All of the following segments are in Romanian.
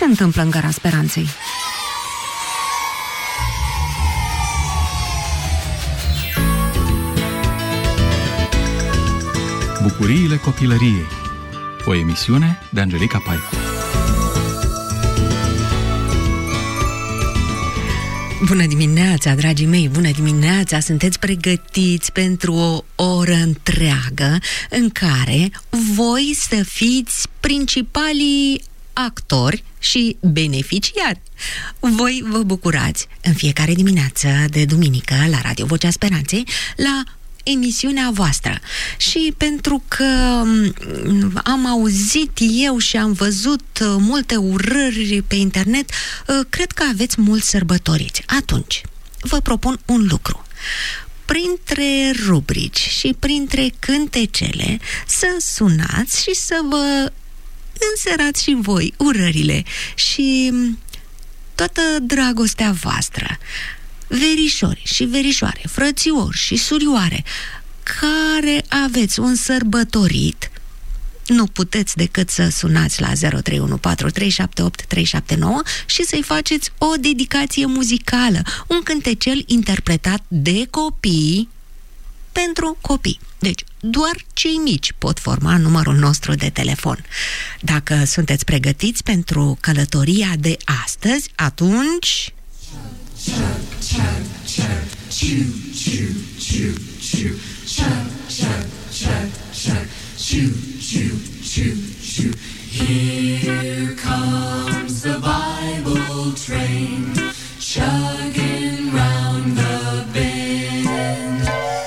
întâmplă în Gara Speranței? Bucuriile copilăriei. O emisiune de Angelica Paicu. Bună dimineața, dragii mei, bună dimineața! Sunteți pregătiți pentru o oră întreagă în care voi să fiți principalii actori și beneficiari. Voi vă bucurați în fiecare dimineață de duminică la Radio Vocea Speranței la emisiunea voastră. Și pentru că am auzit eu și am văzut multe urări pe internet, cred că aveți mulți sărbătoriți. Atunci, vă propun un lucru. Printre rubrici și printre cântecele să sunați și să vă înserați și voi urările și toată dragostea voastră. Verișori și verișoare, frățiori și surioare care aveți un sărbătorit, nu puteți decât să sunați la 0314378379 și să-i faceți o dedicație muzicală, un cântecel interpretat de copii pentru copii. Deci, doar cei mici pot forma numărul nostru de telefon. Dacă sunteți pregătiți pentru călătoria de astăzi, atunci... Chug, chug, chug, choo, choo, choo, choo, chug, chug, chug, chug, choo, choo, choo, choo. Here comes the Bible train, chugging round the bend.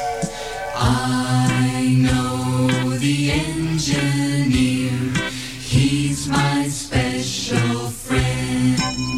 I know the engineer, he's my special friend.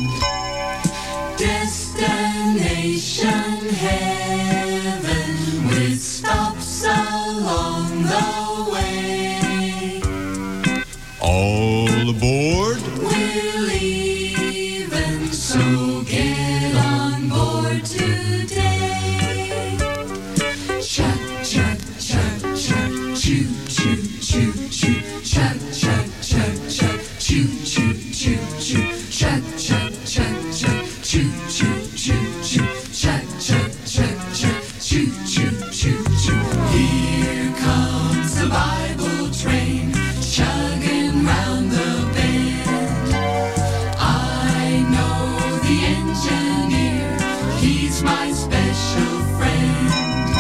Destination heaven with stops along the way. All aboard? We're leaving, so get on board today. Chug, chug, chug, chug, choo, choo, choo, choo. Chug, chug, chug, chug, choo, choo, choo, choo. Chug, chug, chug, chug, choo, choo. Here comes the Bible train, chugging round the bend. I know the engineer, he's my special friend.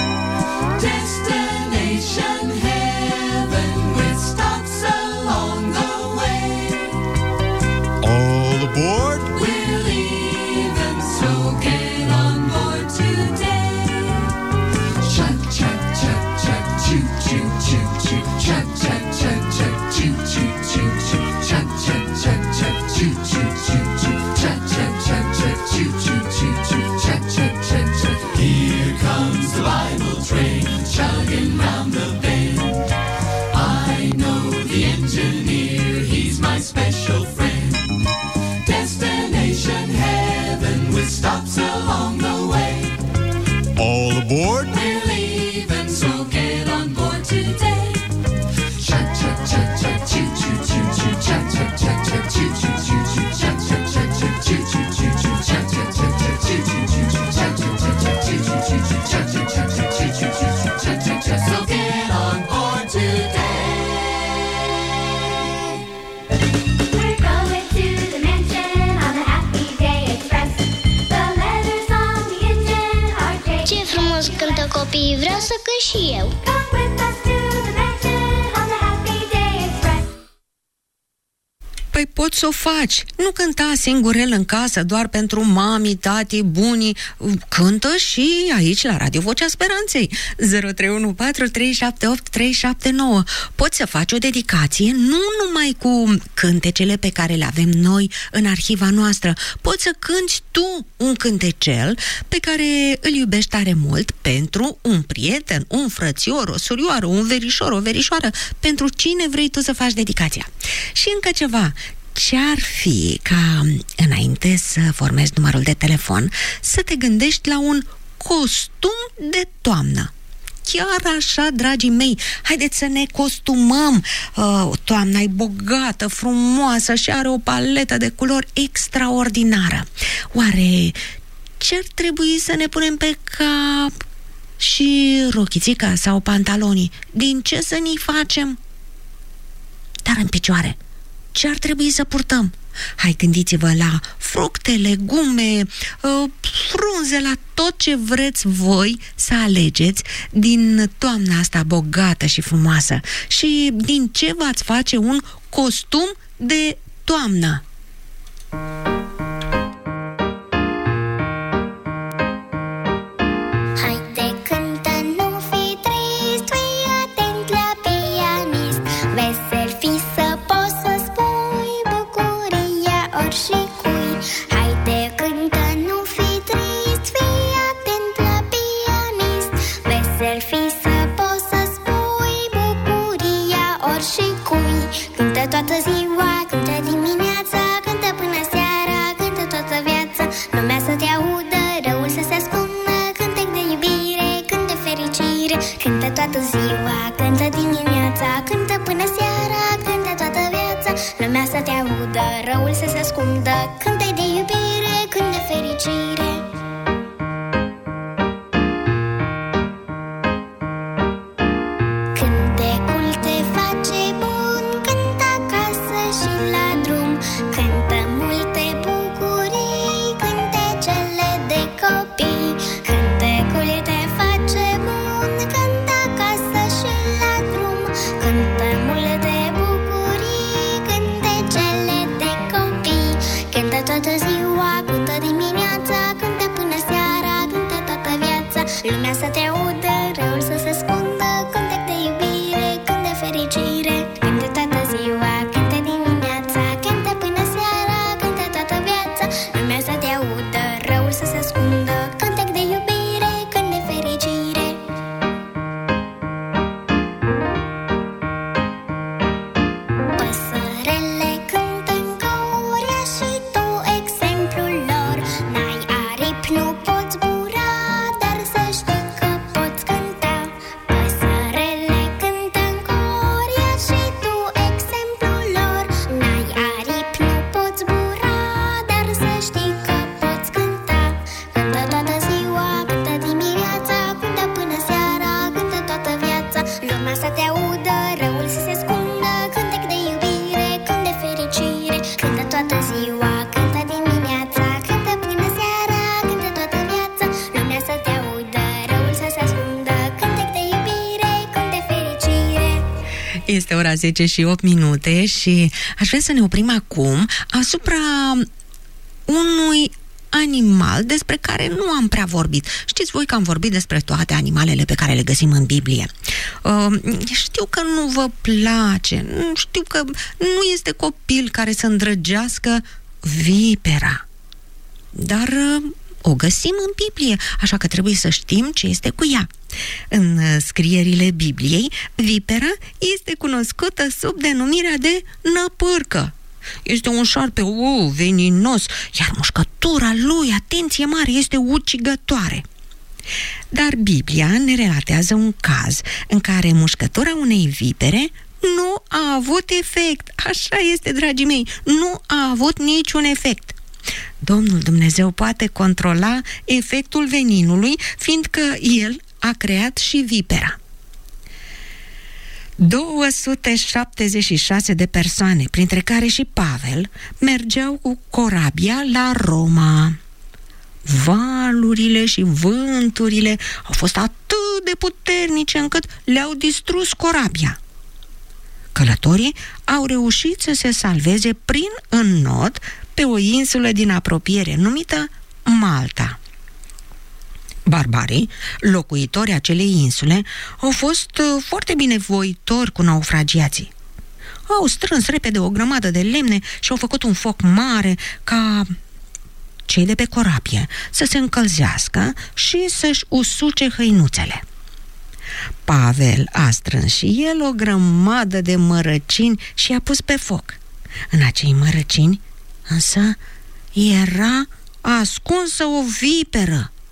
Destination heaven with stops along the way. All aboard? We're leaving, so get on board today. Chug, chug, chug, chug, choo, choo, choo, choo. Chug, chug, chug, chug, choo, choo, choo, choo. Chug, chug, chug, chug, choo, choo, choo, choo. Chug, chug, chug, chug, choo, choo, choo, choo. Chug, chug, chug, chug. Here comes the Bible train, chugging round the bend. I know the engineer, he's my special friend. Destination heaven with stops along the way. All aboard? We're leaving, so get on board today. Chug, chug, chug, chug, choo, choo, choo, choo. Chug, chug, chug, chug, choo, choo, choo, choo. Chug, chug, chug, chug, choo, choo, choo, choo. Chug, chug, chug, chug, choo, choo, choo, choo. Chug, chug, chug, chug, choo, choo, choo, choo. Chug, chug, chug, chug, choo, choo, choo, choo. Chug, chug, chug, so get on board today. We're going to the mansion on the Happy Day Express. The letters on the engine are J. Ce frumos cântă copiii, vreau să cânt și eu. Come with us to the mansion on the Happy Day Express. Păi poți să o faci. Nu cânta singurel în casă doar pentru mami, tati, bunii. Cântă și aici la Radio Vocea Speranței. 0314378379. Poți să faci o dedicație nu numai cu cântecele pe care le avem noi în arhiva noastră. Poți să cânti tu un cântecel pe care îl iubești tare mult pentru un prieten, un frățior, o surioară, un verișor, o verișoară, pentru cine vrei tu să faci dedicația. Și încă ceva. Ce-ar fi ca, înainte să formezi numărul de telefon, să te gândești la un costum de toamnă? chiar așa, dragii mei, haideți să ne costumăm. Toamna e bogată, frumoasă și are o paletă de culori extraordinară. Oare ce-ar trebui să ne punem pe cap? Și rochițica sau pantalonii, din ce să ni facem? Dar în picioare, ce ar trebui să purtăm? Hai, gândiți-vă la fructe, legume, frunze, la tot ce vreți voi să alegeți din toamna asta bogată și frumoasă. Și din ce v-ați face un costum de toamnă? Haide, cântă, nu fi trist, fii atent la pianist. Vesel fi să poți să spui bucuria oricui. Haide, cântă, nu fi trist, fii atent la pianist. Vesel fi să poți să spui bucuria oricui. Cântă toată ziua, cântă dimineața, cântă până seara, cântă toată viața. Lumea să te audă, răul să se ascundă. Cântec de iubire, cânt de fericire. Cântă toată ziua, cântă dimineața, cântă până seara, cântă toată viața. Lumea să te audă, răul să se ascundă. Cântec de iubire, cânt de fericire. Cântecul te face bun, cântă acasă și la drum. Cântă multe bucurii, cântecele de copii. Cântecul te face bun, cântă acasă și la drum. Cântă multe bucurii, cântecele de copii. Cântă toată ziua, cântă dimineața, cântă până seara, cântă toată viața. Lumea să te audă, răul să se ascundă. Cântec de iubire, cânt de fericire. Cântă toată ziua, cântă dimineața, cântă până seara, cântă toată viața. Lumea să te audă, răul să se ascundă. Cântec de iubire, cânt de fericire. Păsărele cântă în cor, ia și tu exemplul lor. N-ai aripi, nu poți zbura, dar să știi că poți cânta. Păsărele cântă în cor, ia și tu exemplul lor. N-ai aripi, nu poți zbura, dar să știi că poți cânta. Cântă toată ziua, cântă dimineața, cântă până seara, cântă toată viața. Lumea să te audă, răul să se ascundă. Cântec de iubire, cânt de fericire. Cântă toată ziua, cântă dimineața, cântă până seara, cântă toată viața. Lumea să te audă, răul să se ascundă. Cântec de iubire, cânt de fericire. Este ora 10 și 8 minute și aș vrea să ne oprim acum asupra unui animal despre care nu am prea vorbit. Știți voi că am vorbit despre toate animalele pe care le găsim în Biblie. Știu că nu vă place, știu că nu este copil care să îndrăgească vipera, dar o găsim în Biblie, așa că trebuie să știm ce este cu ea. În scrierile Bibliei, vipera este cunoscută sub denumirea de năpârcă. Este un șarpe veninos, iar mușcătura lui, atenție mare, este ucigătoare. Dar Biblia ne relatează un caz în care mușcătura unei vipere nu a avut efect. Așa este, dragii mei, nu a avut niciun efect. Domnul Dumnezeu poate controla efectul veninului, fiindcă El a creat și vipera. 276 de persoane, printre care și Pavel, mergeau cu corabia la Roma. Valurile și vânturile au fost atât de puternice încât le-au distrus corabia. Călătorii au reușit să se salveze prin înnot pe o insulă din apropiere numită Malta. Barbarii, locuitorii acelei insule, au fost foarte binevoitori cu naufragiații. Au strâns repede o grămadă de lemne și au făcut un foc mare ca cei de pe corabie să se încălzească și să-și usuce hăinuțele. Pavel a strâns și el o grămadă de mărăcini și i-a pus pe foc. În acei mărăcini, însă, era ascunsă o viperă.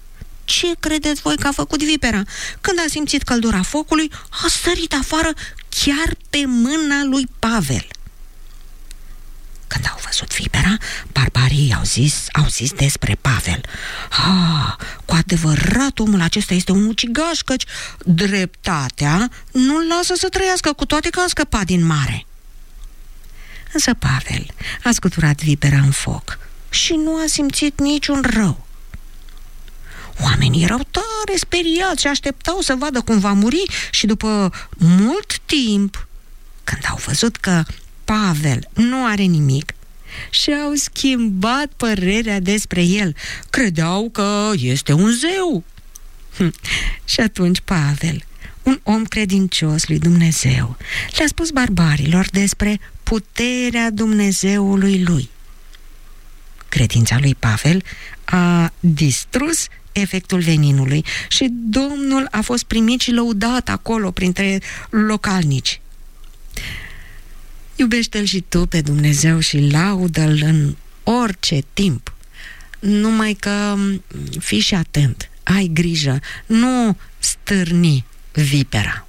ce credeți voi că a făcut vipera? Când a simțit căldura focului, a sărit afară chiar pe mâna lui Pavel. Când au văzut vipera, barbarii au zis despre Pavel: cu adevărat omul acesta este un ucigaș, căci dreptatea nu-l lasă să trăiască, cu toate că a scăpat din mare. Însă Pavel a scuturat vipera în foc și nu a simțit niciun rău. Oamenii erau tare speriați și așteptau să vadă cum va muri și după mult timp, când au văzut că Pavel nu are nimic, și-au schimbat părerea despre el. Credeau că este un zeu. Și atunci Pavel, un om credincios lui Dumnezeu, le-a spus barbarilor despre puterea Dumnezeului lui. Credința lui Pavel a distrus efectul veninului și Domnul a fost primit și lăudat acolo printre localnici. Iubește-L și tu pe Dumnezeu și laudă-L în orice timp. Numai că fii și atent, ai grijă, nu stârni vipera.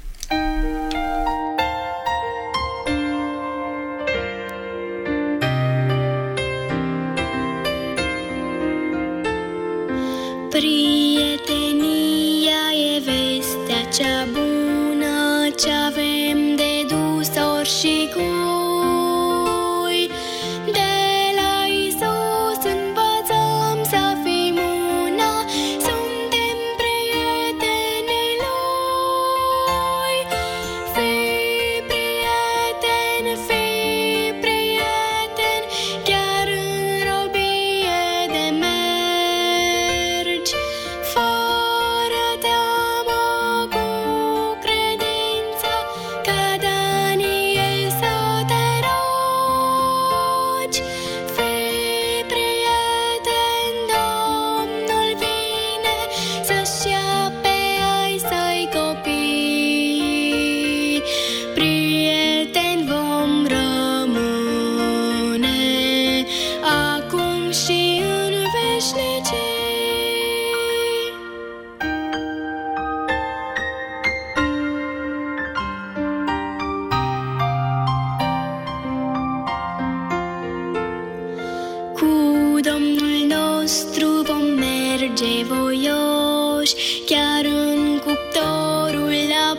Prietenia e vestea cea bună ce avem de dus ori și cui. De la Iisus învățăm să fim una, suntem prietenii Lui. Fii prieten, chiar în robie de mergi, fără teamă, cu credință, ca Daniel să te rogi. Fii prieten, Domnul vine să-și ia pe ai săi copii. Prieteni vom rămâne acum și în veșnicii. Cu Domnul nostru vom merge voioși, chiar în cuptorul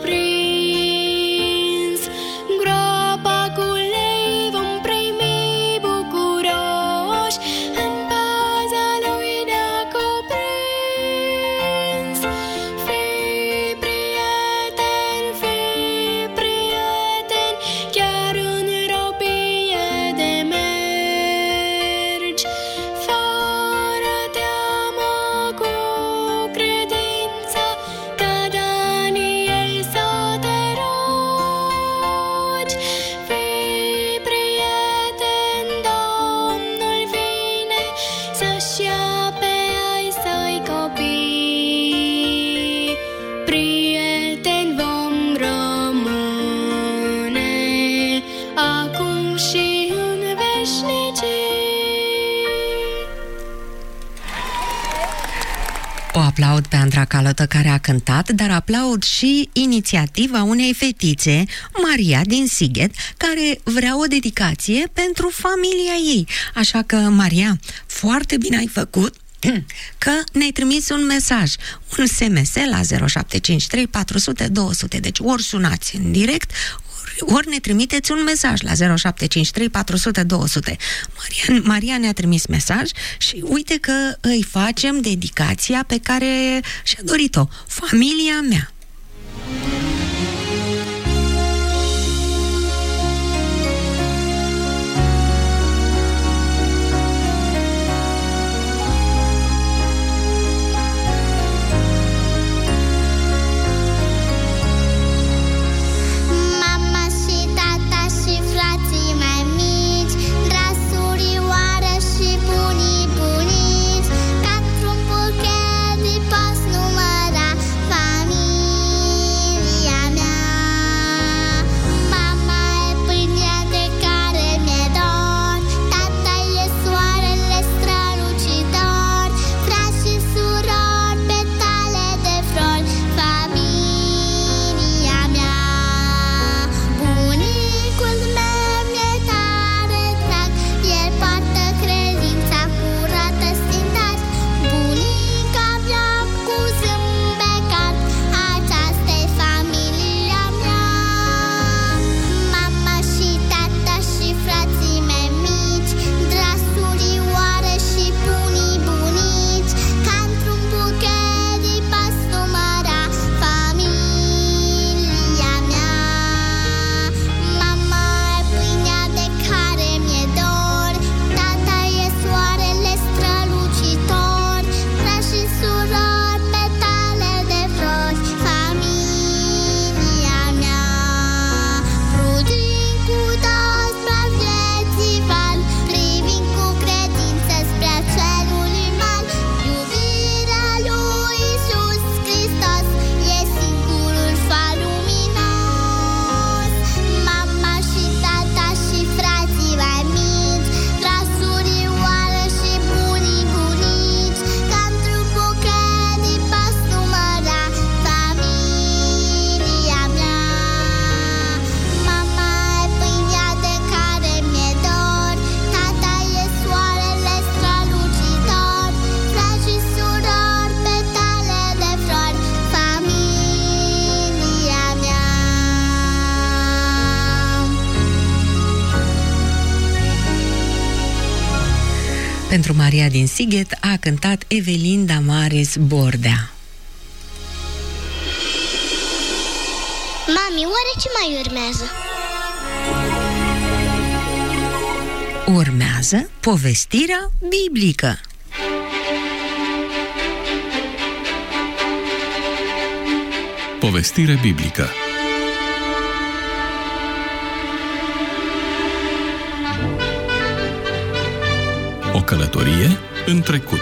aprins. Groapa cu lei vom primi bucuroși, în paza lui ne-a cuprins. Fii prieten, chiar în robie de mergi, fără teamă, cu credință, ca Daniel să te rogi. Fii prieten, Domnul vine să-și ia pe ai săi copii. Prieteni vom rămâne acum și în veșnicii. O aplaud pe Andra Calătă, care a cântat, dar aplaud și inițiativa unei fetițe, Maria din Sighet, care vrea o dedicație pentru familia ei. Așa că, Maria, foarte bine ai făcut că ne-ai trimis un mesaj, un SMS la 0753 400 200. Deci ori sunați în direct, ori ne trimiteți un mesaj la 0753 400 200. Maria ne-a trimis mesaj și uite că îi facem dedicația pe care și-a dorit-o. Familia mea. Mama și tata și frații mai mici, dragi surioare și bunii bunici, ca într-un buchet de pas număra familia. Pentru Maria din Sighet a cântat Evelin Damaris Bordea. Mami, oare ce mai urmează? Urmează povestirea biblică. Povestire biblică. O călătorie în trecut.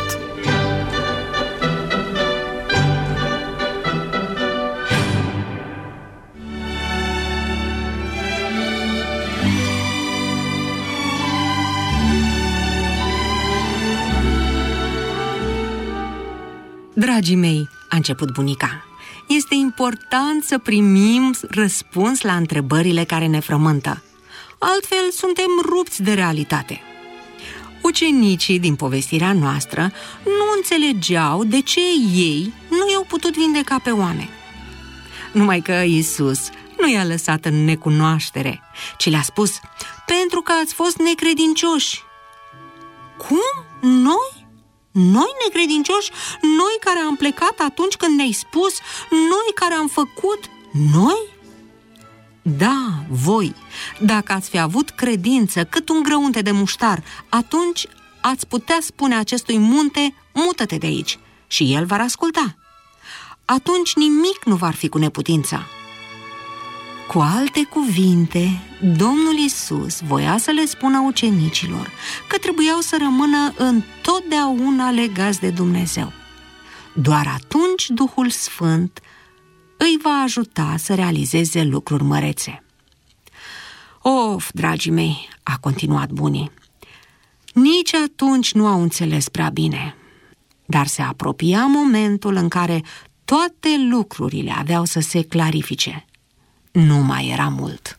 Dragii mei, a început bunica, este important să primim răspuns la întrebările care ne frământă. Altfel, suntem rupți de realitate. Ucenicii din povestirea noastră nu înțelegeau de ce ei nu i-au putut vindeca pe oameni. Numai că Iisus nu i-a lăsat în necunoaștere, ci le-a spus: pentru că ați fost necredincioși. Cum? Noi? Noi necredincioși? Noi care am plecat atunci când ne-ai spus? Noi care am făcut? Noi? Da, voi. Dacă ați fi avut credință cât un grăunte de muștar, atunci ați putea spune acestui munte: mută-te de aici, și el va asculta. Atunci nimic nu va fi cu neputința. Cu alte cuvinte, Domnul Iisus voia să le spună ucenicilor că trebuiau să rămână întotdeauna legați de Dumnezeu. Doar atunci Duhul Sfânt îi va ajuta să realizeze lucruri mărețe. Of, dragii mei, a continuat bunii, nici atunci nu au înțeles prea bine, dar se apropia momentul în care toate lucrurile aveau să se clarifice. Nu mai era mult.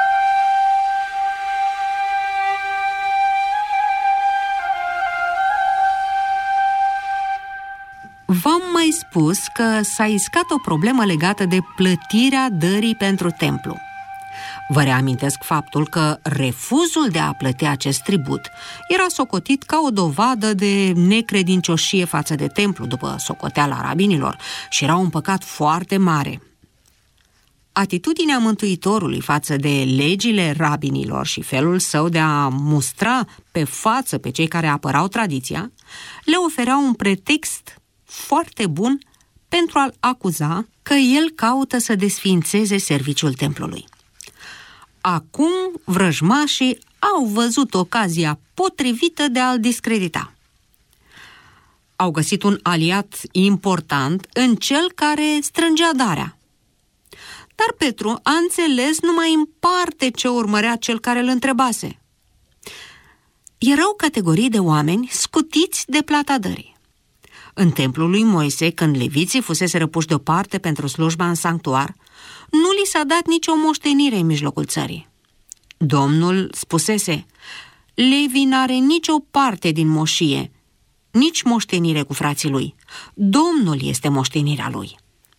V-am mai spus că s-a iscat o problemă legată de plătirea dării pentru templu. Vă reamintesc faptul că refuzul de a plăti acest tribut era socotit ca o dovadă de necredincioșie față de templu, după socoteala rabinilor, și era un păcat foarte mare. Atitudinea Mântuitorului față de legile rabinilor și felul său de a mustra pe față pe cei care apărau tradiția le ofereau un pretext foarte bun pentru a-l acuza că el caută să desființeze serviciul templului. Acum vrăjmașii au văzut ocazia potrivită de a-l discredita. Au găsit un aliat important în cel care strângea darea. Dar Petru a înțeles numai în parte ce urmărea cel care îl întrebase. Erau categorii de oameni scutiți de plata dării. În templul lui Moise, când leviții fusese puși deoparte pentru slujba în sanctuar, nu li s-a dat nicio moștenire în mijlocul țării. Domnul spusese: Levi n-are nicio parte din moșie, nici moștenire cu frații lui. Domnul este moștenirea lui.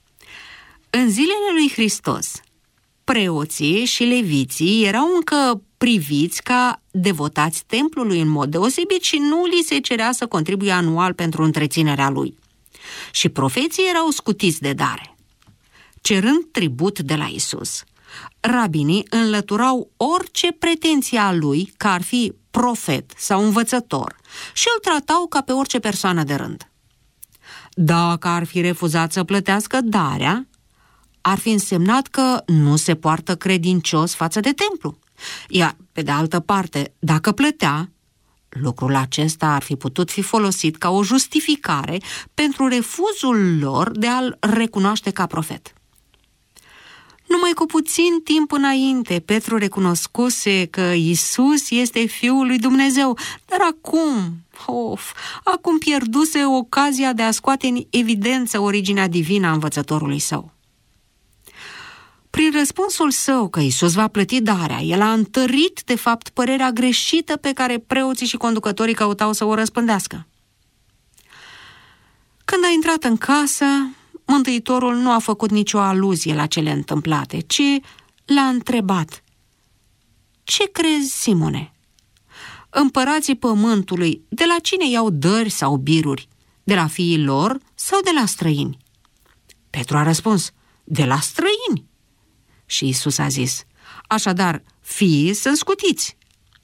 În zilele lui Hristos, preoții și leviții erau încă priviți ca devotați templului în mod deosebit și nu li se cerea să contribuie anual pentru întreținerea lui. Și profeții erau scutiți de dare. Cerând tribut de la Iisus, rabinii înlăturau orice pretenție a lui că ar fi profet sau învățător și îl tratau ca pe orice persoană de rând. Dacă ar fi refuzat să plătească darea, ar fi însemnat că nu se poartă credincios față de templu. Iar, pe de altă parte, dacă plătea, lucrul acesta ar fi putut fi folosit ca o justificare pentru refuzul lor de a-l recunoaște ca profet. Numai cu puțin timp înainte, Petru recunoscuse că Iisus este Fiul lui Dumnezeu, dar acum pierduse ocazia de a scoate în evidență originea divină a învățătorului său. Prin răspunsul său că Iisus va plăti darea, el a întărit, de fapt, părerea greșită pe care preoții și conducătorii căutau să o răspândească. Când a intrat în casă, Mântuitorul nu a făcut nicio aluzie la cele întâmplate, ci l-a întrebat: Ce crezi, Simone? împărații pământului, de la cine iau dări sau biruri? De la fiii lor sau de la străini? Petru a răspuns, de la străini. Și Iisus a zis, așadar, fiii sunt scutiți.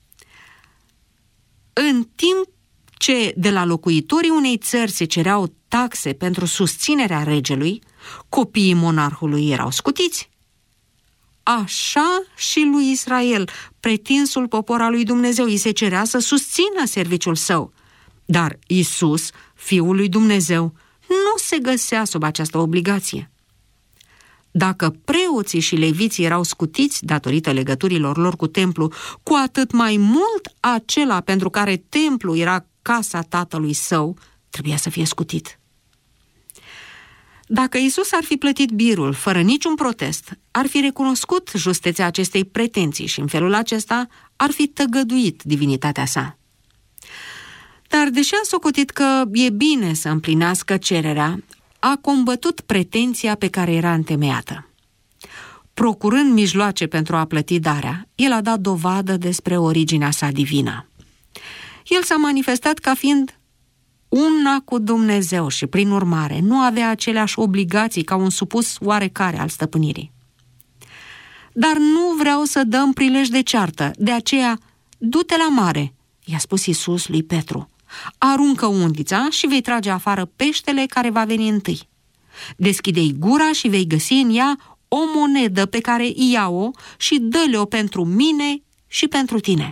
În timp ce de la locuitorii unei țări se cereau taxe pentru susținerea regelui, copiii monarhului erau scutiți. Așa și lui Israel, pretinsul popor al lui Dumnezeu, îi se cerea să susțină serviciul său. Dar Iisus, Fiul lui Dumnezeu, nu se găsea sub această obligație. Dacă preoții și leviții erau scutiți datorită legăturilor lor cu templu, cu atât mai mult acela pentru care templu era casa tatălui său, trebuia să fie scutit. Dacă Iisus ar fi plătit birul fără niciun protest, ar fi recunoscut justețea acestei pretenții și în felul acesta ar fi tăgăduit divinitatea sa. Dar deși a socotit că e bine să împlinească cererea, a combătut pretenția pe care era întemeiată. Procurând mijloace pentru a plăti darea, el a dat dovadă despre originea sa divină. El s-a manifestat ca fiind una cu Dumnezeu și, prin urmare, nu avea aceleași obligații ca un supus oarecare al stăpânirii. Dar nu vreau să dăm prilej de ceartă, de aceea, du-te la mare, i-a spus Iisus lui Petru. Aruncă undița și vei trage afară peștele care va veni întâi. Deschide-i gura și vei găsi în ea o monedă pe care ia-o și dă-le-o pentru mine și pentru tine.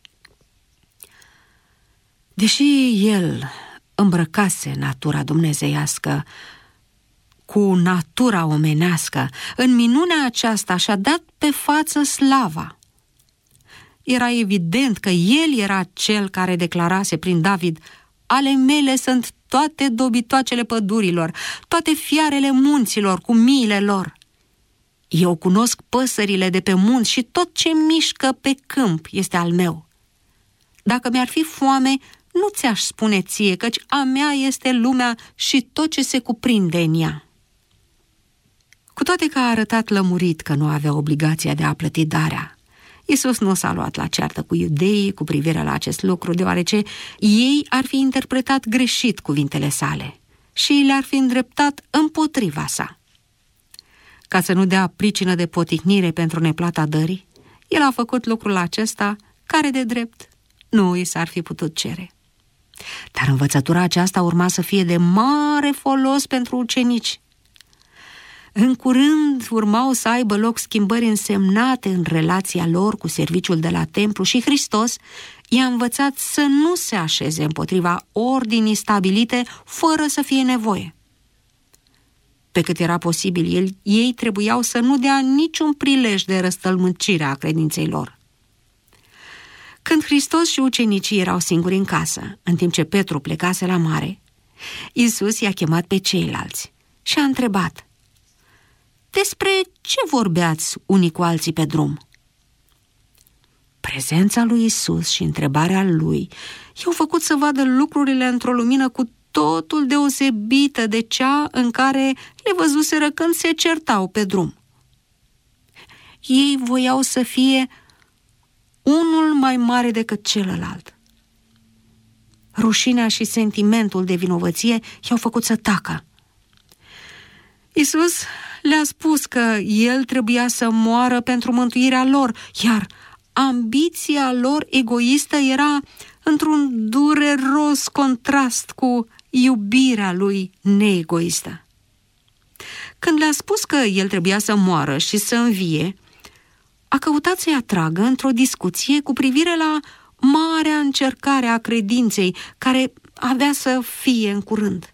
Deși el îmbrăcase natura dumnezeiască cu natura omenească, în minunea aceasta și-a dat pe față slava. Era evident că el era cel care declarase prin David, ale mele sunt toate dobitoacele pădurilor, toate fiarele munților cu miile lor. Eu cunosc păsările de pe munți și tot ce mișcă pe câmp este al meu. Dacă mi-ar fi foame, nu ți-aș spune ție, căci a mea este lumea și tot ce se cuprinde în ea. Cu toate că a arătat lămurit că nu avea obligația de a plăti darea, Iisus nu s-a luat la ceartă cu iudeii cu privire la acest lucru, deoarece ei ar fi interpretat greșit cuvintele sale și le-ar fi îndreptat împotriva sa. Ca să nu dea pricină de poticnire pentru neplata dării, el a făcut lucrul acesta care de drept nu i s-ar fi putut cere. Dar învățătura aceasta urma să fie de mare folos pentru ucenici. În curând urmau să aibă loc schimbări însemnate în relația lor cu serviciul de la templu și Hristos i-a învățat să nu se așeze împotriva ordinii stabilite fără să fie nevoie. Pe cât era posibil, ei trebuiau să nu dea niciun prilej de răstălmăcire a credinței lor. Când Hristos și ucenicii erau singuri în casă, în timp ce Petru plecase la mare, Iisus i-a chemat pe ceilalți și a întrebat, despre ce vorbeați unii cu alții pe drum? Prezența lui Iisus și întrebarea lui i-au făcut să vadă lucrurile într-o lumină cu totul deosebită de cea în care le văzuseră când se certau pe drum. Ei voiau să fie unul mai mare decât celălalt. Rușinea și sentimentul de vinovăție i-au făcut să tacă. Iisus le-a spus că el trebuia să moară pentru mântuirea lor, iar ambiția lor egoistă era într-un dureros contrast cu iubirea lui neegoistă. Când le-a spus că el trebuia să moară și să învie, a căutat să-i atragă într-o discuție cu privire la marea încercare a credinței care avea să fie în curând.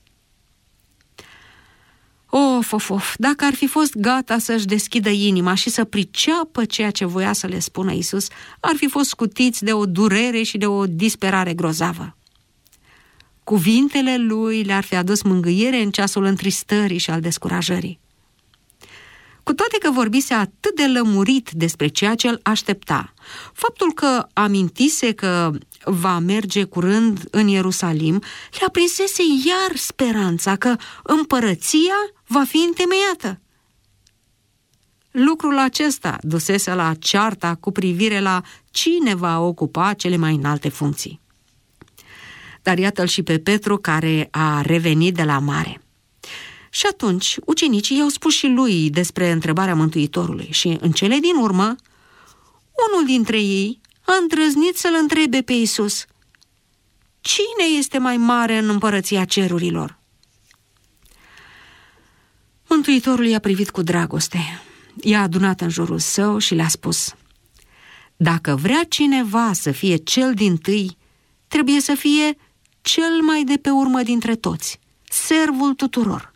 Of, dacă ar fi fost gata să-și deschidă inima și să priceapă ceea ce voia să le spună Iisus, ar fi fost scutiți de o durere și de o disperare grozavă. Cuvintele lui le-ar fi adus mângâiere în ceasul întristării și al descurajării. Cu toate că vorbise atât de lămurit despre ceea ce îl aștepta, faptul că amintise că va merge curând în Ierusalim, le aprinsese iar speranța că împărăția va fi întemeiată. Lucrul acesta dusese la cearta cu privire la cine va ocupa cele mai înalte funcții. Dar iată-l și pe Petru, care a revenit de la mare. Și atunci ucenicii i-au spus și lui despre întrebarea Mântuitorului și în cele din urmă, unul dintre ei a îndrăznit să-l întrebe pe Iisus: cine este mai mare în împărăția cerurilor? Mântuitorul i-a privit cu dragoste, i-a adunat în jurul său și le-a spus: dacă vrea cineva să fie cel dintâi, trebuie să fie cel mai de pe urmă dintre toți, servul tuturor.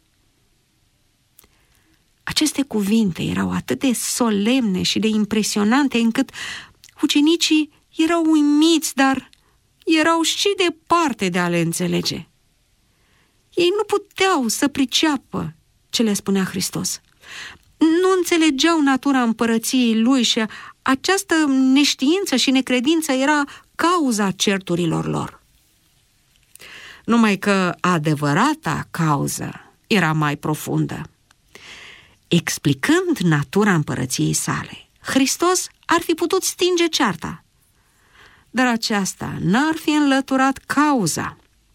Aceste cuvinte erau atât de solemne și de impresionante încât ucenicii erau uimiți, dar erau și departe de a le înțelege. Ei nu puteau să priceapă ce le spunea Hristos. Nu înțelegeau natura împărăției lui și această neștiință și necredință era cauza certurilor lor. Numai că adevărata cauză era mai profundă. Explicând natura împărăției sale, Hristos ar fi putut stinge cearta, dar aceasta n-ar fi înlăturat cauza.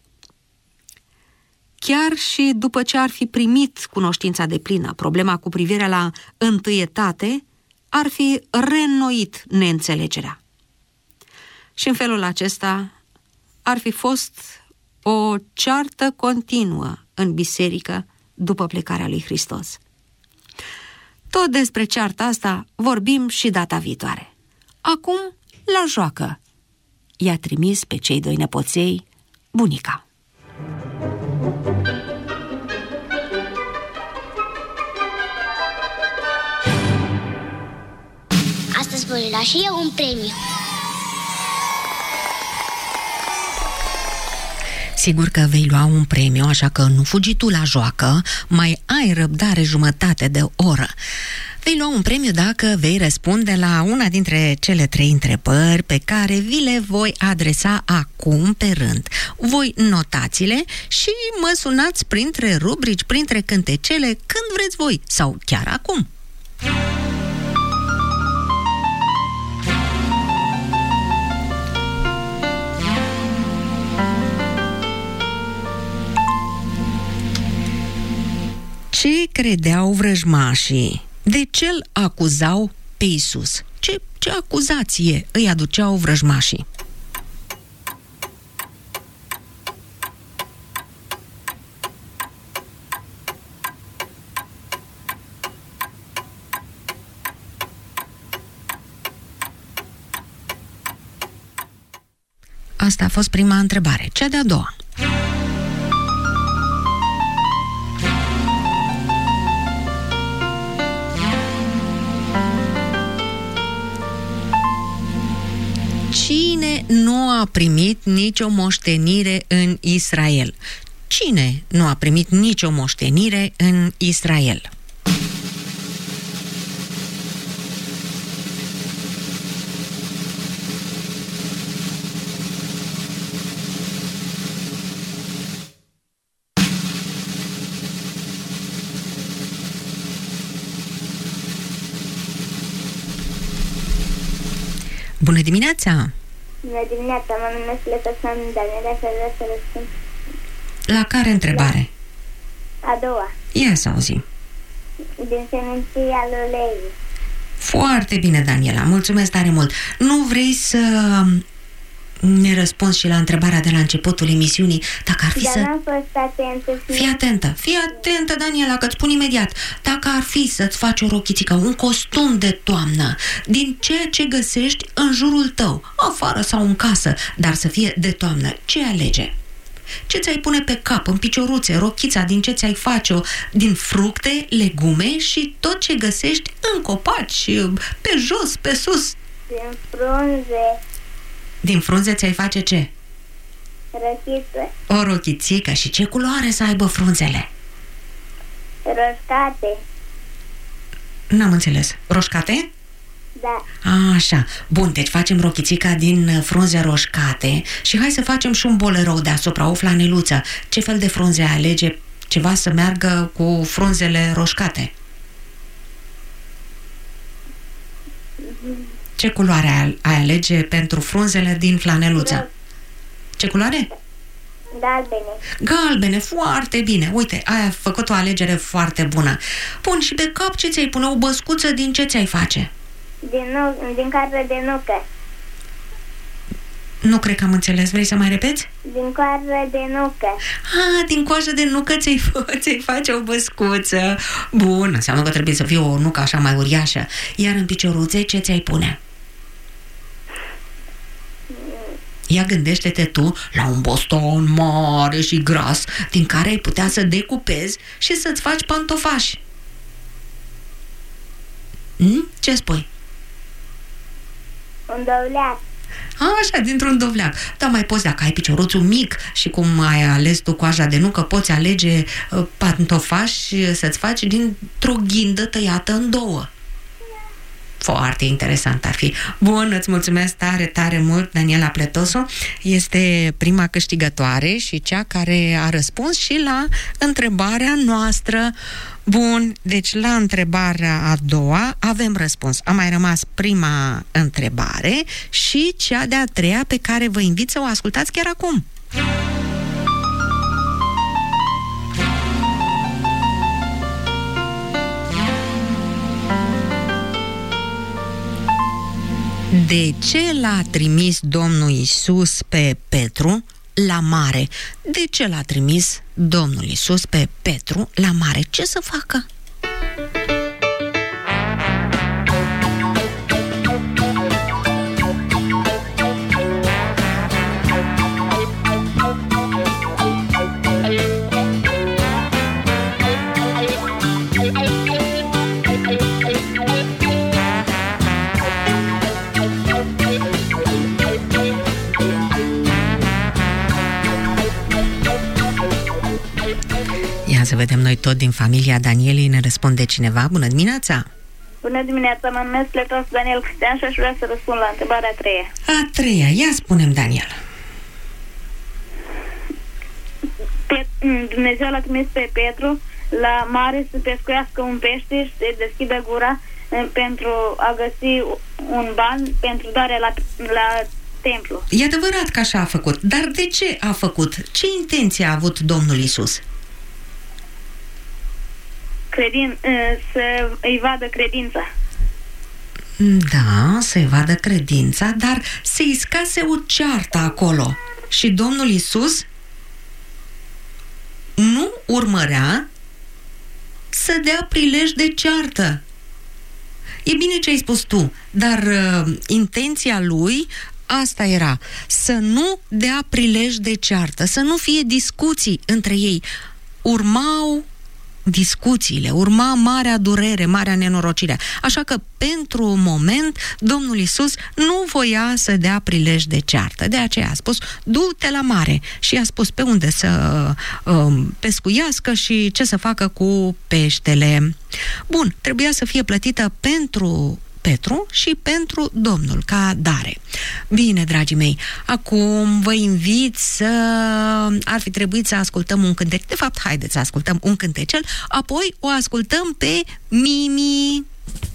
Chiar și după ce ar fi primit cunoștința deplină, problema cu privire la întâietate ar fi reînnoit neînțelegerea. Și în felul acesta ar fi fost o ceartă continuă în biserică după plecarea lui Hristos. Tot despre cearta asta vorbim și data viitoare. Acum, la joacă, i-a trimis pe cei doi nepoței bunica. Astăzi voi lua și eu un premiu. Sigur că vei lua un premiu, așa că nu fugi tu la joacă, mai ai răbdare jumătate de oră. Vei lua un premiu dacă vei răspunde la una dintre cele 3 întrebări pe care vi le voi adresa acum pe rând. Voi notați-le și mă sunați printre rubrici, printre cântecele, când vreți voi, sau chiar acum. Ce credeau vrăjmașii? De ce îl acuzau pe Iisus? Ce acuzație îi aduceau vrăjmașii? Asta a fost prima întrebare. Cea de-a doua. Cine nu a primit nicio moștenire în Israel? Cine nu a primit nicio moștenire în Israel? Bună dimineața! Bună dimineața, mă numesc Lecăsan Daniela și vreau să răspund. La care întrebare? A doua. Ia să auzim. Din seminția lui Levi. Foarte bine, Daniela, mulțumesc tare mult. Nu vrei să ne răspunzi și la întrebarea de la începutul emisiunii, dacă ar fi Dar n-am fost atentă. Fii atentă, Daniela, că îți spun imediat. Dacă ar fi să-ți faci o rochitică, un costum de toamnă, din ceea ce găsești în jurul tău, afară sau în casă, dar să fie de toamnă, ce alege? Ce ți-ai pune pe cap, în picioruțe, rochița, din ce ți-ai face-o? Din fructe, legume și tot ce găsești în copaci, pe jos, pe sus. Din frunze. Din frunze ți-ai face ce? Rochiță. O rochițică. Și ce culoare să aibă frunzele? Roșcate. N-am înțeles. Roșcate? Da. Așa. Bun, deci facem rochițica din frunze roșcate și hai să facem și un bolerou deasupra, o flaneluță. Ce fel de frunze alege? Ceva să meargă cu frunzele roșcate? Ce culoare ai alege pentru frunzele din flaneluță? Ce culoare? Galbene. Galbene, foarte bine. Uite, ai făcut o alegere foarte bună. Bun, și pe cap ce ți-ai pune? O băscuță din ce ți-ai face? Din carne de nucă. Nu cred că am înțeles. Vrei să mai repeți? Din carne de nucă. Din coajă de nucă ți-ai face o băscuță. Bun, înseamnă că trebuie să fie o nucă așa mai uriașă. Iar în picioruțe ce ți-ai pune? Ia gândește-te tu la un boston mare și gras din care ai putea să decupezi și să-ți faci pantofași. Ce spui? Un dovleac. Așa, dintr-un dovleac. Dar mai poți, dacă ai picioruțul mic și cum ai ales tu coaja de nucă, poți alege pantofași să-ți faci dintr-o ghindă tăiată în două. Foarte interesant ar fi. Bun, îți mulțumesc tare, tare mult, Daniela Pletosu. Este prima câștigătoare și cea care a răspuns și la întrebarea noastră. Bun, deci la întrebarea a doua avem răspuns. A mai rămas prima întrebare și cea de-a treia pe care vă invit să o ascultați chiar acum. De ce l-a trimis Domnul Iisus pe Petru la mare? De ce l-a trimis Domnul Iisus pe Petru la mare? Ce să facă? Să vedem noi tot din familia Danielei, ne răspunde cineva. Bună dimineața! Bună dimineața, mă numesc Pletosu Daniel Cristian și aș vrea să răspund la întrebarea a treia. A treia, ia spune-mi, Daniel. Dumnezeu l-a trimis pe Petru la mare să pescuiască un pește și să deschidă gura pentru a găsi un ban pentru darea la templu. E adevărat că așa a făcut, dar de ce a făcut? Ce intenție a avut Domnul Iisus? Să îi vadă credința. Da, să-i vadă credința, dar se iscase o ceartă acolo. Și Domnul Iisus nu urmărea să dea prilej de ceartă. E bine ce ai spus tu, dar intenția lui asta era, să nu dea prilej de ceartă, să nu fie discuții între ei. Urmau discuțiile, urma marea durere, marea nenorocire. Așa că, pentru un moment, Domnul Iisus nu voia să dea prilej de ceartă. De aceea a spus, du-te la mare. Și a spus pe unde să pescuiască și ce să facă cu peștele. Bun, trebuia să fie plătită pentru Petru și pentru Domnul, ca dare. Bine, dragii mei, acum vă invit să... Ar fi trebuit să ascultăm un cântec. De fapt, haideți să ascultăm un cântecel, apoi o ascultăm pe Mimi.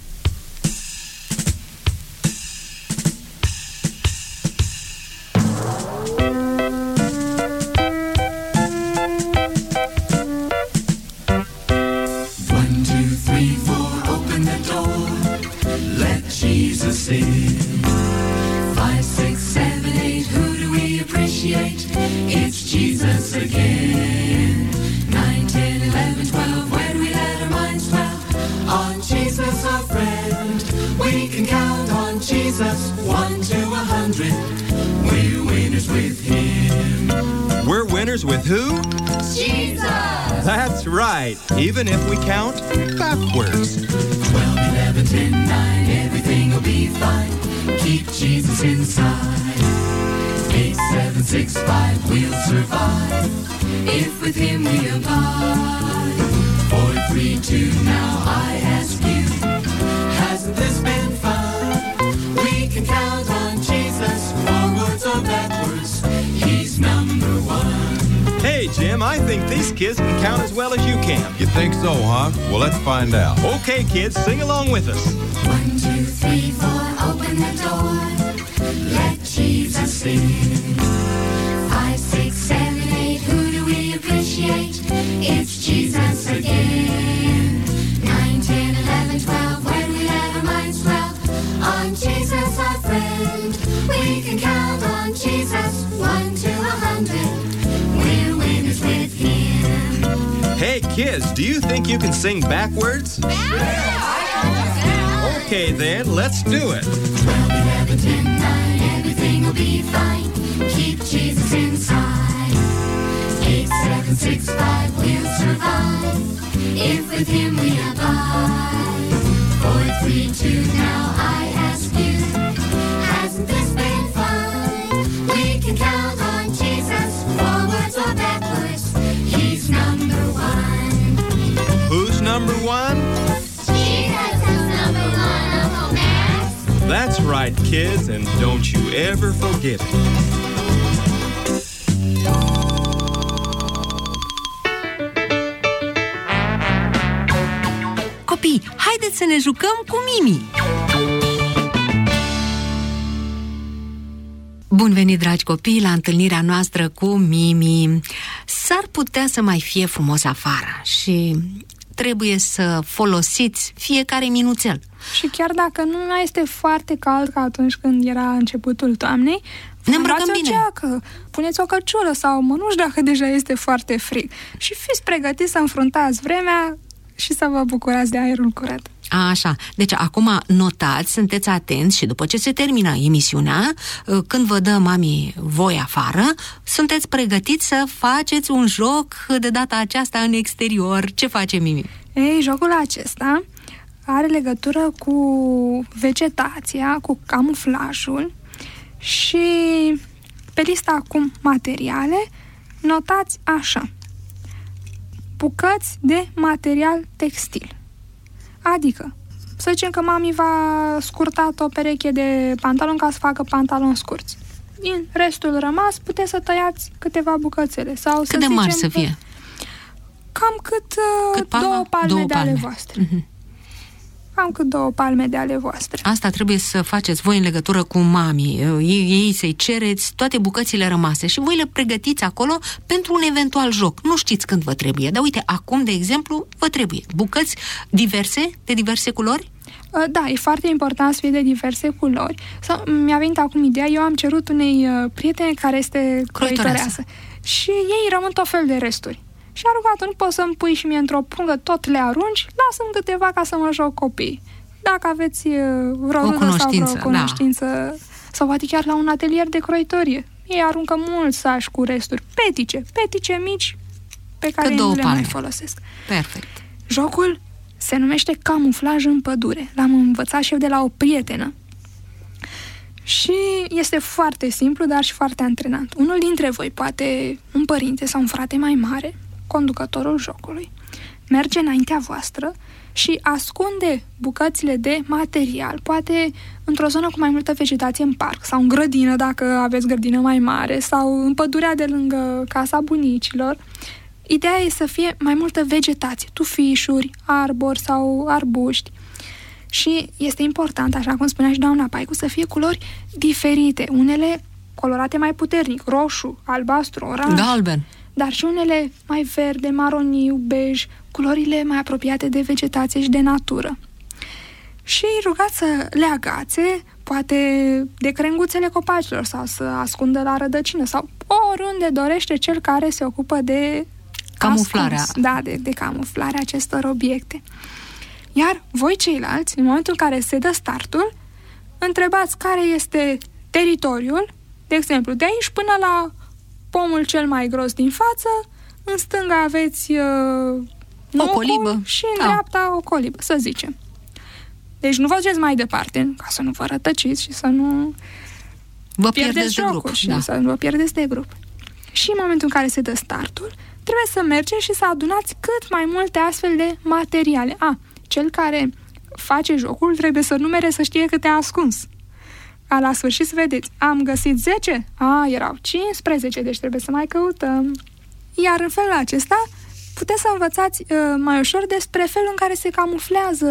Jesus in 5, 6, 7, 8, who do we appreciate? It's Jesus again. 9, 10, 11, 12, when we let our minds dwell on Jesus our friend, we can count on Jesus 1 to 100. We're winners with him. We're winners with who? Jesus! That's right, even if we count backwards. 12, 11, 10, 9, everything will be fine. Keep Jesus inside. 8, 7, 6, 5, we'll survive if with him we abide. 4, 3, 2, now I ask you, hasn't this been fun? We can count on Jesus, forwards or backwards, he's number one. Hey, Jim, I think these kids can count as well as you can. You think so, huh? Well, let's find out. Okay, kids, sing along with us. 1, 2, 3, 4, sing. 5, 6, 7, 8, who do we appreciate? It's Jesus again. 9, 10, 11, 12, when we let our minds dwell on Jesus our friend. We can count on Jesus, 1 to 100. We're winners with Him. Hey, kids, do you think you can sing backwards? Okay, then, let's do it. 12, 11, 10, 9, everything will be fine. Keep Jesus inside. 8, 7, 6, 5, we'll survive. If with Him we abide. 4, 3, 2, now I ask you, hasn't this been fun? We can count on Jesus, forwards or backwards. He's number one. Who's number one? Jesus is number one, Uncle Max. That's right, kids, and don't you ever forget it. Copii, haideți să ne jucăm cu Mimi! Bun venit, dragi copii, la întâlnirea noastră cu Mimi. S-ar putea să mai fie frumos afară și trebuie să folosiți fiecare minuțel. Și chiar dacă nu mai este foarte cald ca atunci când era începutul toamnei, Ne îmbrăcăm luați bine. o geacă, puneți o căciulă sau mănuși dacă deja este foarte frig și fiți pregătiți să înfruntați vremea și să vă bucurați de aerul curat. Așa, deci acum notați, sunteți atenți și după ce se termină emisiunea, când vă dă mami voi afară, sunteți pregătiți să faceți un joc de data aceasta în exterior. Ce face Mimi? Ei, jocul acesta are legătură cu vegetația, cu camuflajul și pe lista cu materiale notați așa: bucăți de material textil. Adică, să zicem că mami v-a scurtat o pereche de pantaloni ca să facă pantaloni scurți. Din restul rămas puteți să tăiați câteva bucățele. Sau Cât de mari să fie? Cam cât, Cât palma? două palme Două de ale palme. voastre. Cam cât 2 palme de ale voastre. Asta trebuie să faceți voi în legătură cu mami. Ei să-i cereți toate bucățile rămase și voi le pregătiți acolo pentru un eventual joc. Nu știți când vă trebuie, dar uite, acum, de exemplu, vă trebuie bucăți diverse, de diverse culori. Da, e foarte important să fie de diverse culori. Mi-a venit acum ideea, eu am cerut unei prietene care este croitoreasă și ei rămân tot fel de resturi. Și a rugat, nu poți să-mi pui și mie într-o pungă, tot le arunci, lasă-mi câteva ca să mă joc copii. Dacă aveți vreo rudă sau vreo cunoștință, sau poate chiar la un atelier de croitorie. Ei aruncă mult saci cu resturi, petice mici pe care nu le mai folosesc. Perfect. Jocul se numește camuflaj în pădure. L-am învățat și eu de la o prietenă. Și este foarte simplu, dar și foarte antrenant. Unul dintre voi, poate un părinte sau un frate mai mare, conducătorul jocului, merge înaintea voastră și ascunde bucățile de material, poate într-o zonă cu mai multă vegetație în parc sau în grădină, dacă aveți grădină mai mare, sau în pădurea de lângă casa bunicilor. Ideea e să fie mai multă vegetație, tufișuri, arbori sau arbuști. Și este important, așa cum spunea și doamna Paicu, să fie culori diferite, unele colorate mai puternic, roșu, albastru, oranj, galben, dar și unele mai verde, maroniu, bej, culorile mai apropiate de vegetație și de natură. Și rugați să le agațe, poate de crenguțele copacilor sau să ascundă la rădăcină sau oriunde dorește cel care se ocupă de camuflarea. De camuflarea acestor obiecte. Iar voi ceilalți, în momentul în care se dă startul, întrebați care este teritoriul, de exemplu, de aici până la pomul cel mai gros din față, în stânga aveți o colibă și în dreapta o colibă, să zicem. Deci nu vă duceți mai departe, ca să nu vă rătăciți și să nu vă pierdeți de grup. Și să nu vă pierdeți de grup. Și în momentul în care se dă startul, trebuie să mergeți și să adunați cât mai multe astfel de materiale. Cel care face jocul trebuie să numere, să știe câte a ascuns. La sfârșit să vedeți, am găsit 10? Erau 15, deci trebuie să mai căutăm. Iar în felul acesta puteți să învățați mai ușor despre felul în care se camuflează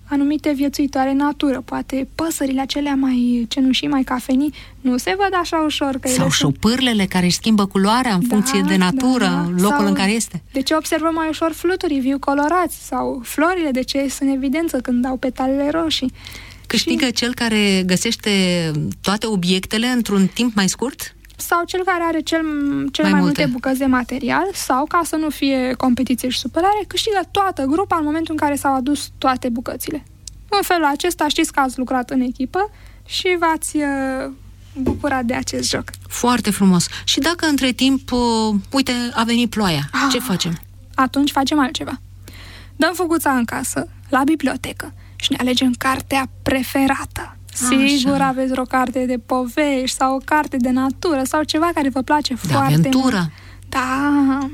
anumite viețuitoare în natură, poate păsările acelea mai cenușii, mai cafenii, nu se văd așa ușor. Că sau șopârlele care își schimbă culoarea în funcție de natură, locul sau în care este. De ce observăm mai ușor fluturii viu colorați sau florile, de ce sunt în evidență când au petalele roșii. Câștigă cel care găsește toate obiectele într-un timp mai scurt? Sau cel care are cel mai multe bucăți de material, sau, ca să nu fie competiție și supărare, câștigă toată grupa în momentul în care s-au adus toate bucățile. În felul acesta știți că ați lucrat în echipă și v-ați bucurat de acest joc. Foarte frumos. Și dacă între timp, uite, a venit ploaia, ce facem? Atunci facem altceva. Dăm făguța în casă, la bibliotecă, și ne alegem cartea preferată. Sigur aveți o carte de povești sau o carte de natură sau ceva care vă place foarte aventură. mult. Da.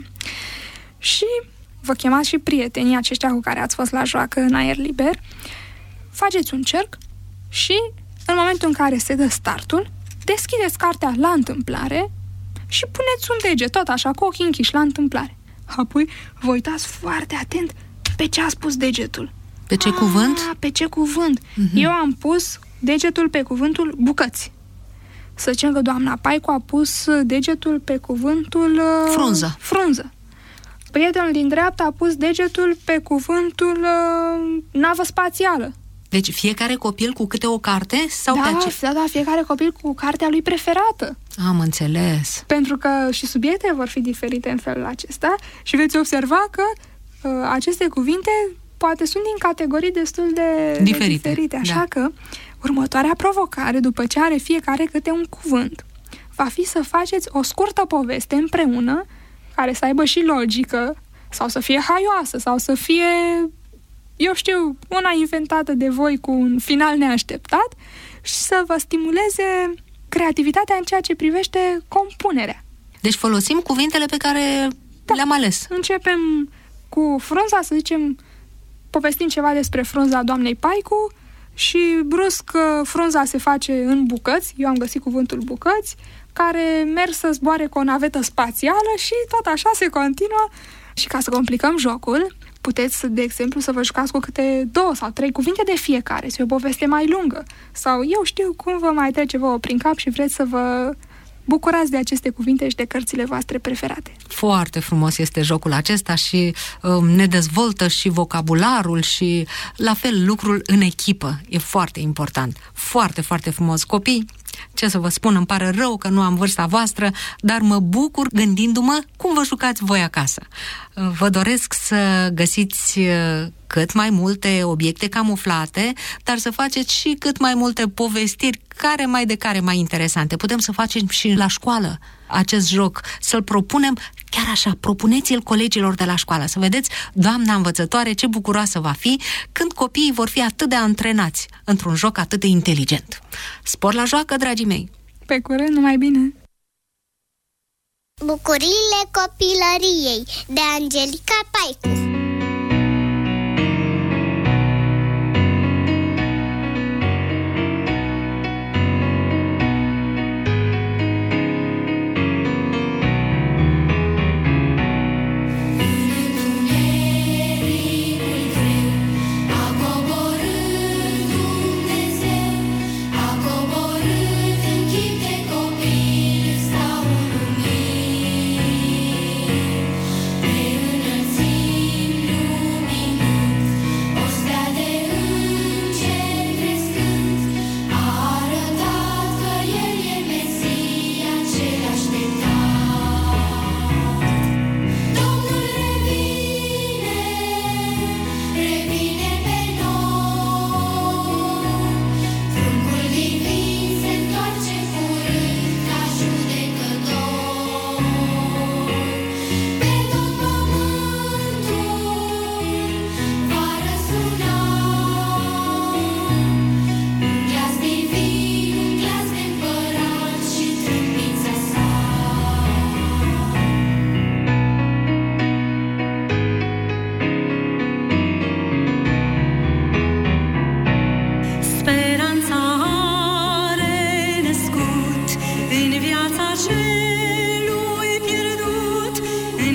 Și vă chemați și prietenii aceștia cu care ați fost la joacă în aer liber. Faceți un cerc și în momentul în care se dă startul, deschideți cartea la întâmplare și puneți un deget, tot așa, cu ochii închiși, la întâmplare. Apoi vă uitați foarte atent pe ce a spus degetul. Pe ce cuvânt? Pe ce cuvânt? Eu am pus degetul pe cuvântul bucăți. Să zicem că doamna Paicu a pus degetul pe cuvântul frunză. Prietenul din dreapta a pus degetul pe cuvântul navă spațială. Deci fiecare copil cu câte o carte? Sau da, fiecare copil cu cartea lui preferată. Am înțeles. Pentru că și subiectele vor fi diferite în felul acesta și veți observa că aceste cuvinte poate sunt din categorii destul de diferite. Așa că următoarea provocare, după ce are fiecare câte un cuvânt, va fi să faceți o scurtă poveste împreună, care să aibă și logică, sau să fie haioasă, sau să fie, eu știu, una inventată de voi cu un final neașteptat și să vă stimuleze creativitatea în ceea ce privește compunerea. Deci folosim cuvintele pe care le-am ales. Începem cu frunza, să zicem, povestim ceva despre frunza doamnei Paicu și brusc frunza se face în bucăți, eu am găsit cuvântul bucăți, care merg să zboare cu o navetă spațială și tot așa se continuă. Și ca să complicăm jocul, puteți, de exemplu, să vă jucați cu câte 2 sau 3 cuvinte de fiecare, să o poveste mai lungă. Sau eu știu cum vă mai trece vouă prin cap și vreți să vă bucurați de aceste cuvinte și de cărțile voastre preferate. Foarte frumos este jocul acesta și ne dezvoltă și vocabularul și la fel lucrul în echipă. E foarte important. Foarte, foarte frumos. Copii, ce să vă spun, îmi pare rău că nu am vârsta voastră, dar mă bucur gândindu-mă cum vă jucați voi acasă. Vă doresc să găsiți cât mai multe obiecte camuflate, dar să faceți și cât mai multe povestiri, care mai interesante. Putem să facem și la școală acest joc, să-l propunem chiar așa, propuneți-l colegilor de la școală, să vedeți, doamna învățătoare, ce bucuroasă va fi când copiii vor fi atât de antrenați într-un joc atât de inteligent. Spor la joacă, dragii mei! Pe curând, numai bine! Bucuriile copilăriei de Angelica Paicu.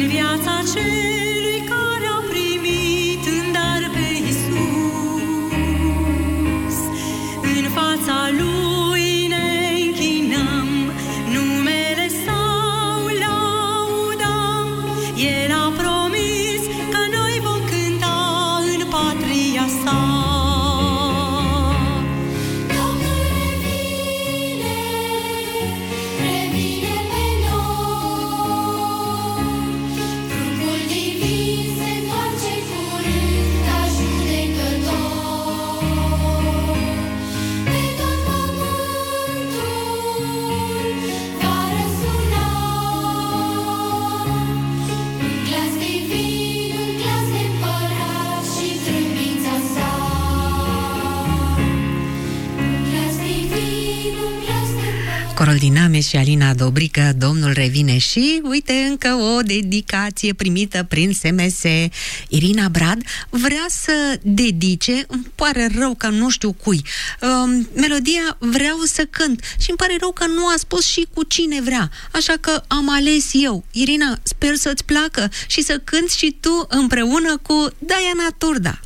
Celui care a primit în dar pe Iisus. Corol Diname și Alina Dobrică, Domnul revine. Și uite încă o dedicație primită prin SMS. Irina Brad vrea să dedice, îmi pare rău că nu știu cui, melodia Vreau să cânt și îmi pare rău că nu a spus și cu cine vrea, așa că am ales eu. Irina, sper să-ți placă și să cânti și tu împreună cu Diana Turda.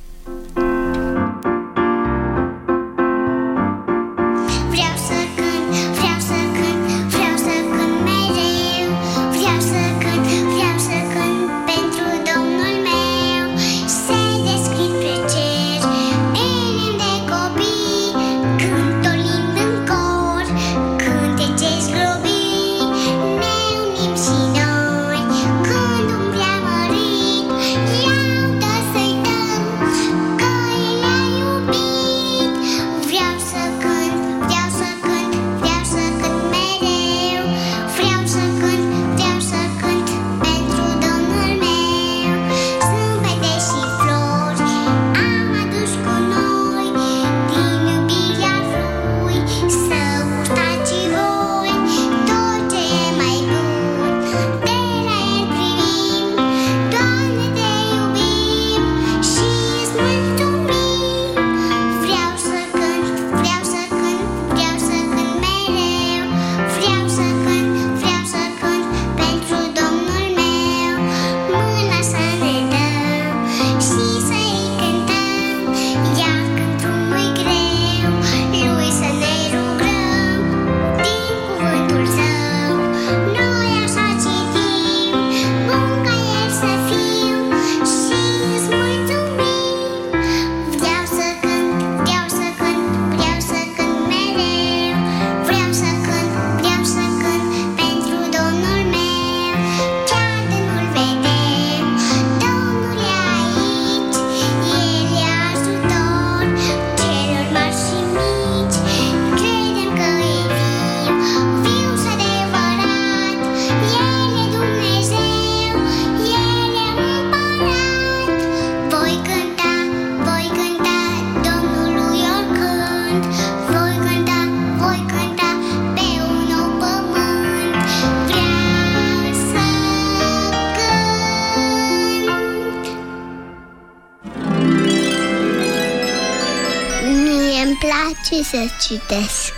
place să citesc.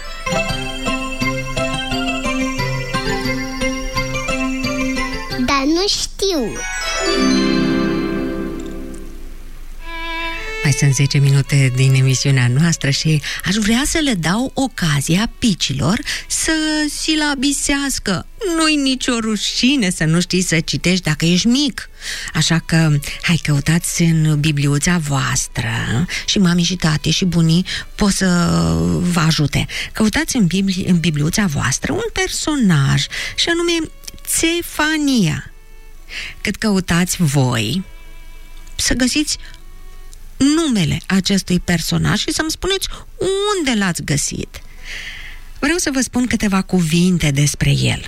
Dar nu știu. Mai sunt 10 minute din emisiunea noastră și aș vrea să le dau ocazia picilor să silabisească. Nu-i nicio rușine să nu știi să citești dacă ești mic. Așa că, hai, căutați în bibliuța voastră și mami și tate și bunii pot să vă ajute. Căutați în bibliuța voastră un personaj și anume Țefania. Cât căutați voi, să găsiți numele acestui personaj și să-mi spuneți unde l-ați găsit. Vreau să vă spun câteva cuvinte despre el.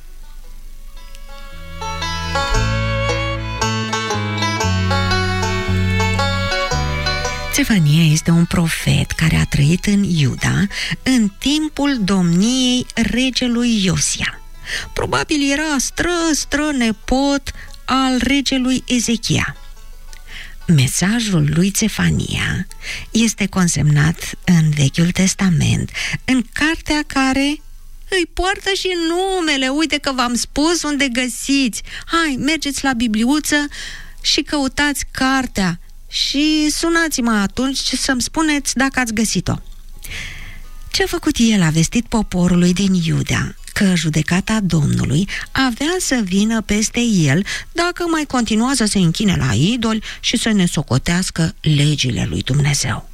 Țefania este un profet care a trăit în Iuda în timpul domniei regelui Iosia. Probabil era stră-nepot al regelui Ezechia. Mesajul lui Țefania este consemnat în Vechiul Testament, în cartea care îi poartă și numele. Uite că v-am spus unde găsiți. Hai, mergeți la bibliuță și căutați cartea și sunați-mă atunci să-mi spuneți dacă ați găsit-o. Ce a făcut el? A vestit poporului din Iuda că judecata Domnului avea să vină peste el dacă mai continua să se închine la idoli și să ne socotească legile lui Dumnezeu.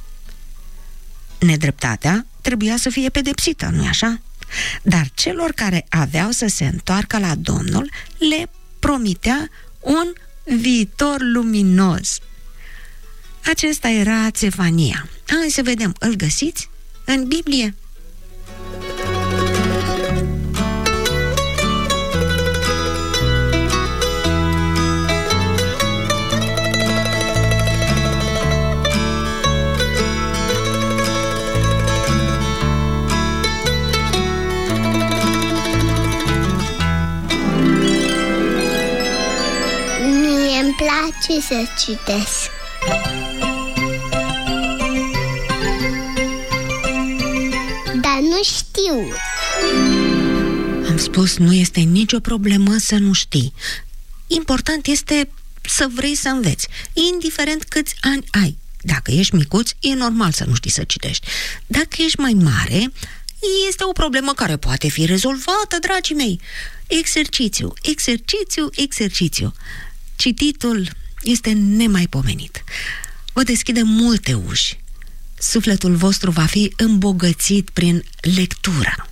Nedreptatea trebuia să fie pedepsită, nu-i așa? Dar celor care aveau să se întoarcă la Domnul le promitea un viitor luminos. Acesta era Țefania. Hai să vedem, îl găsiți în Biblie? place să citesc. Dar nu știu. Am spus, nu este nicio problemă să nu știi. Important este să vrei să înveți, indiferent câți ani ai. Dacă ești micuț, e normal să nu știi să citești. Dacă ești mai mare, este o problemă care poate fi rezolvată, dragii mei. Exercițiu, exercițiu, exercițiu. Cititul este nemaipomenit. Vă deschide multe uși. Sufletul vostru va fi îmbogățit prin lectură.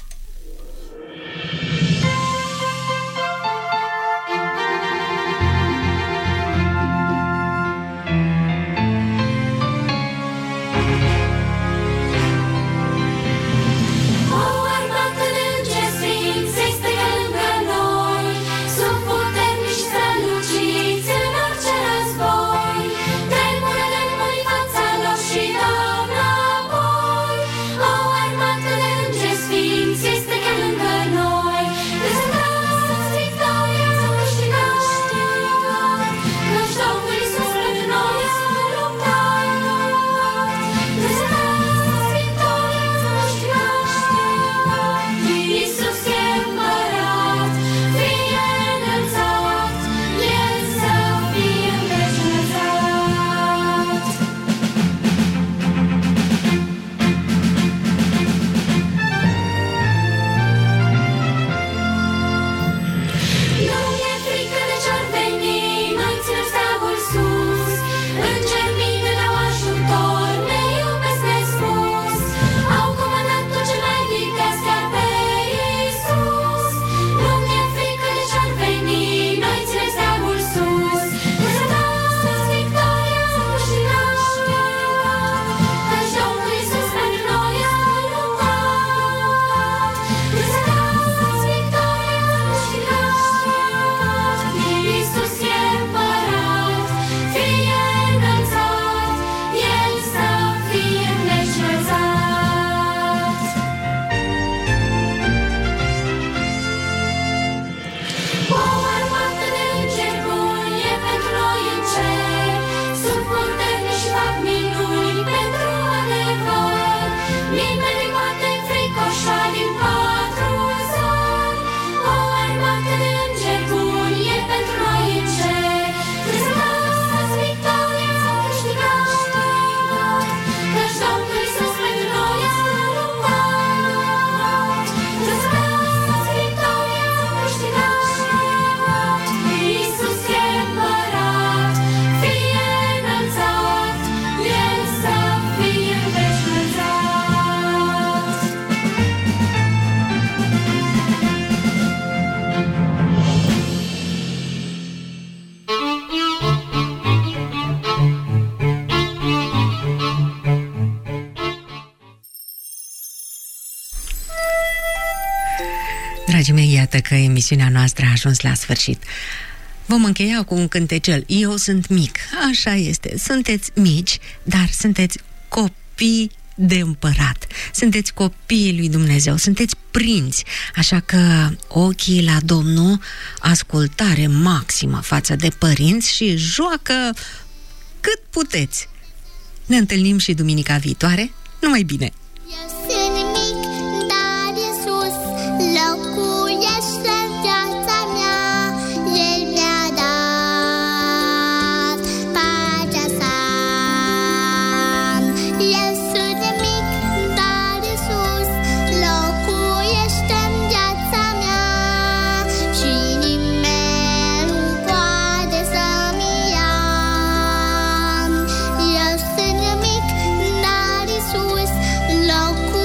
Dragii mei, iată că emisiunea noastră a ajuns la sfârșit. Vom încheia cu un cântecel. Eu sunt mic, așa este. Sunteți mici, dar sunteți copii de împărat. Sunteți copiii lui Dumnezeu, sunteți prinți. Așa că ochii la Domnul, ascultare maximă față de părinți și joacă cât puteți. Ne întâlnim și duminica viitoare. Numai bine! Eu sunt mic, dar Iisus locuiește în viața mea. El mi-a dat pacea sa. Eu sunt mic, dar Iisus locuiește în viața mea. Și nimeni nu poate să-mi ia. Eu sunt mic, dar Iisus locuiește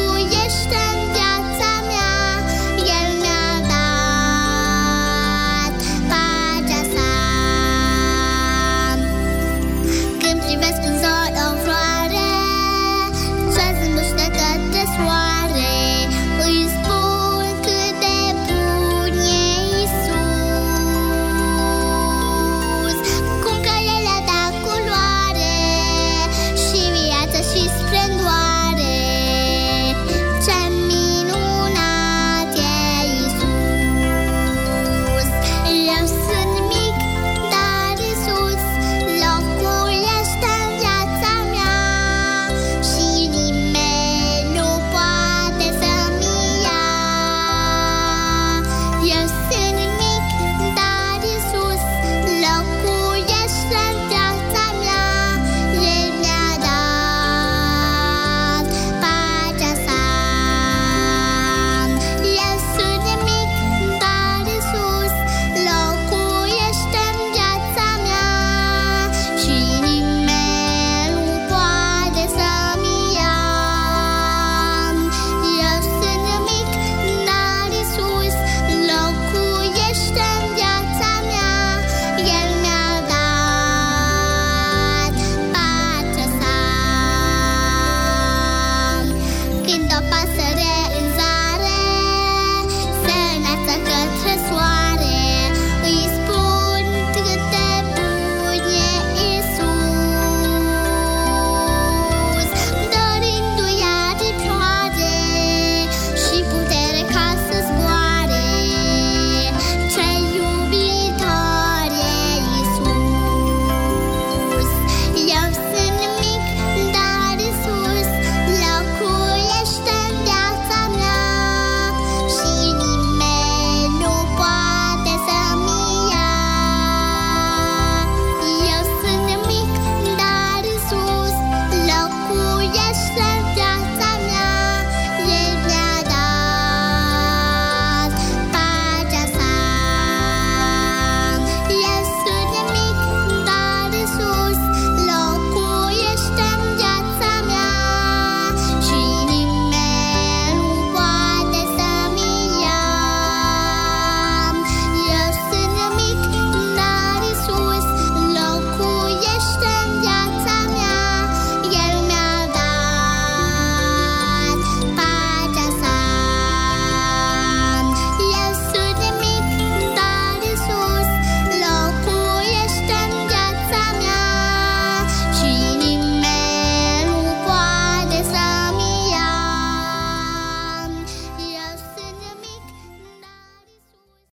Eu sunt